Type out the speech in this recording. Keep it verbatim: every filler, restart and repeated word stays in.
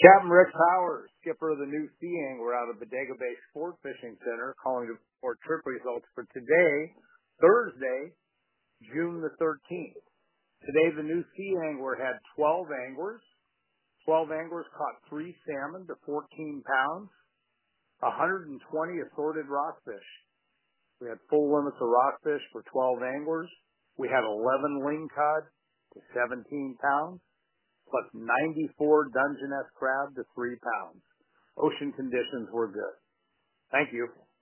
Captain Rick Powers, skipper of the new Sea Angler out of Bodega Bay Sport Fishing Center, calling to report trip results for today, Thursday, June the thirteenth. Today, the new Sea Angler had twelve anglers. twelve anglers caught three salmon to fourteen pounds, one hundred twenty assorted rockfish. We had full limits of rockfish for twelve anglers. We had eleven lingcod to seventeen pounds, plus ninety-four Dungeness crab to three pounds. Ocean conditions were good. Thank you.